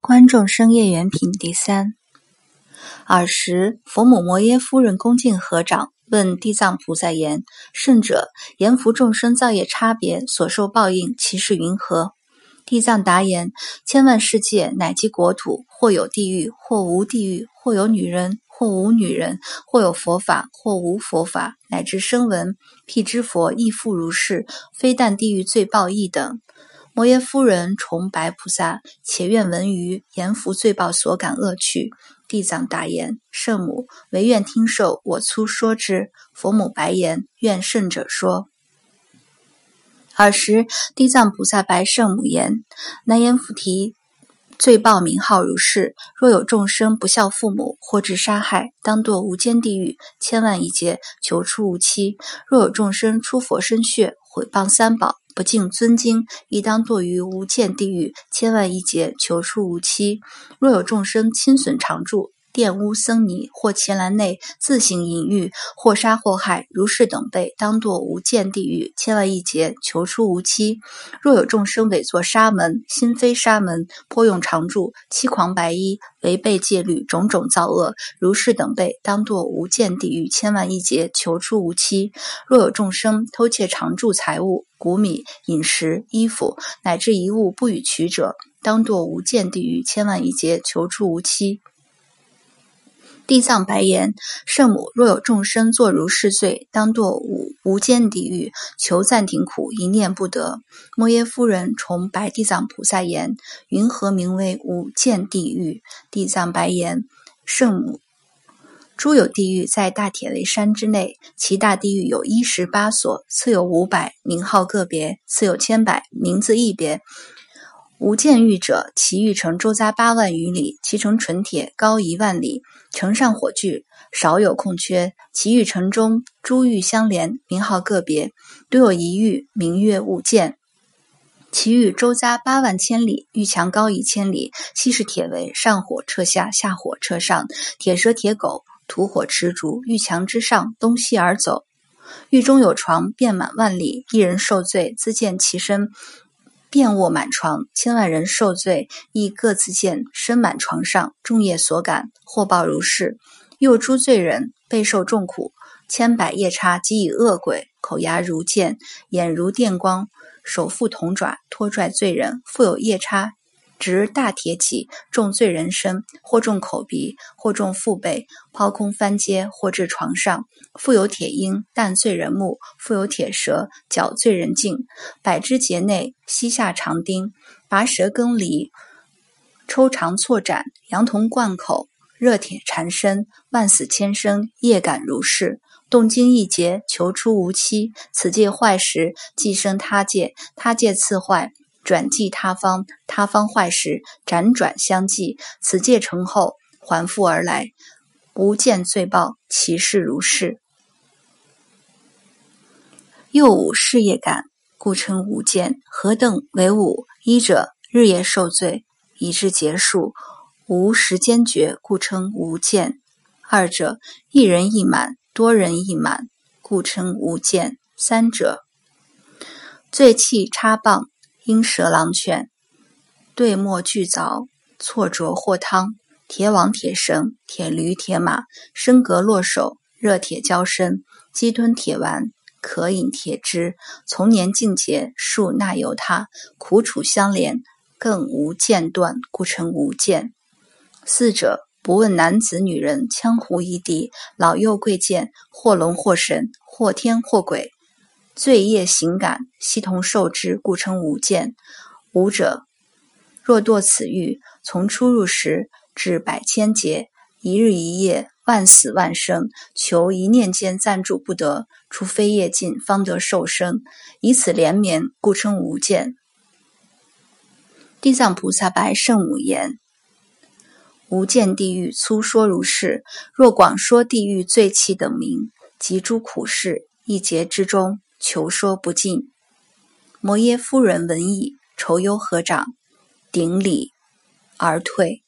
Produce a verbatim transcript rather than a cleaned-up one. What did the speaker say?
观众生业缘品第三。尔时，佛母摩耶夫人恭敬合掌，问地藏菩萨言：圣者，阎浮众生造业差别，所受报应，其是云何？地藏答言：千万世界乃即国土，或有地狱，或无地狱，或有女人，或无女人，或有佛法，或无佛法，乃至声闻、辟支佛亦复如是，非但地狱罪报亦等。摩耶夫人崇白菩萨，且愿闻于阎浮罪报所感恶趣。地藏答言：圣母，唯愿听受我粗说之。佛母白言：愿圣者说。尔时，地藏菩萨白圣母言：南阎浮提罪报名号如是，若有众生不孝父母，或致杀害，当堕无间地狱，千万亿劫，求出无期。若有众生出佛身血，毁谤三宝，不敬尊经，亦当堕于无间地狱，千万亿劫，求出无期。若有众生侵损常住，玷污僧尼，或伽蓝内自行淫欲，或杀或害，如是等辈，当堕无间地狱，千万亿劫，求出无期。若有众生伪作沙门，心非沙门，颇用常住，欺狂白衣，违背戒律，种种造恶，如是等辈，当堕无间地狱，千万亿劫，求出无期。若有众生偷窃常住财物，谷米、饮食、衣服，乃至一物不与取者，当堕无间地狱，千万亿劫，求出无期。地藏白言：圣母，若有众生作如是罪，当堕无无间地狱，求暂停苦，一念不得。摩耶夫人崇白地藏菩萨言：云何名为无间地狱？地藏白言：圣母，诸有地狱在大铁雷山之内，其大地狱有一十八所，次有五百，名号个别；次有千百，名字异别。无间狱者，其狱城周匝八万余里，其城纯铁，高一万里，城上火炬，少有空缺。其狱城中诸狱相连，名号个别，独有一狱，名曰无间。其狱周匝八万千里，狱墙高一千里，悉是铁围，上火彻下，下火彻上，铁蛇铁狗，土火持烛，狱墙之上，东西而走。狱中有床，遍满万里，一人受罪，自见其身遍卧满床，千万人受罪，亦各自见身满床上，众业所感，获报如是。又诸罪人备受重苦，千百夜叉即以恶鬼，口牙如剑，眼如电光，手负铜爪，拖拽罪人。复有夜叉执大铁戟，中罪人身，或中口鼻，或中腹背，抛空翻阶，或至床上。复有铁鹰弹罪人目，复有铁蛇绞罪人颈，百枝节内膝下长钉，拔舌更离，抽肠错斩，羊铜贯口，热铁缠身，万死千生，业感如是。动经一劫，求出无期。此界坏时，即生他界，他界次坏，转继他方，他方坏时，辗转相继。此界成后，还复而来，无间罪报，其事如是。又无事业感，故称无间。何等为五？一者，日夜受罪，以致结束，无时间觉，故称无间。二者，一人一满，多人一满，故称无间。三者，罪气插棒，鹰蛇狼犬，对墨俱凿，错着或汤，铁网铁绳，铁驴铁马，升格落手，热铁交身，鸡吞铁丸，可饮铁汁，从年尽节，数那由他，苦楚相连，更无间断，故称无间。四者，不问男子女人，江湖异地，老幼贵贱，或龙或神，或天或鬼，罪业行感，悉同受之，故称无间。五者，若堕此狱，从出入时至百千劫，一日一夜，万死万生，求一念间暂住不得，除非业尽，方得受生，以此连绵，故称无间。地藏菩萨白圣母言：无间地狱粗说如是，若广说地狱罪气等名，及诸苦事，一劫之中，求说不尽。摩耶夫人闻已，愁忧合掌，顶礼而退。